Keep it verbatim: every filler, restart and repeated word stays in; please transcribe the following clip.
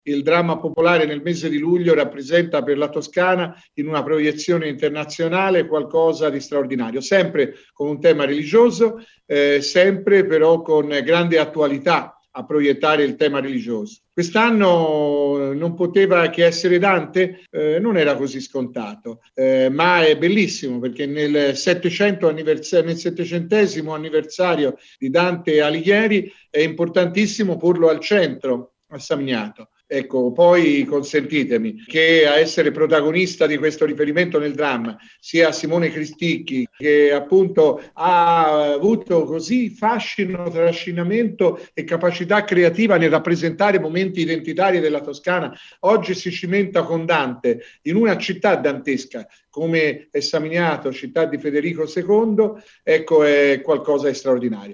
il dramma popolare nel mese di luglio rappresenta per la Toscana, in una proiezione internazionale, qualcosa di straordinario, sempre con un tema religioso, eh, sempre però con grande attualità a proiettare il tema religioso. Quest'anno non poteva che essere Dante, eh, non era così scontato, eh, ma è bellissimo perché nel, settecento annivers- nel settecentesimo anniversario di Dante Alighieri è importantissimo porlo al centro a Samignato. Ecco, poi consentitemi che a essere protagonista di questo riferimento nel dramma sia Simone Cristicchi, che appunto ha avuto così fascino, trascinamento e capacità creativa nel rappresentare momenti identitari della Toscana. Oggi si cimenta con Dante in una città dantesca come è Samignato, città di Federico secondo, ecco, è qualcosa di straordinario.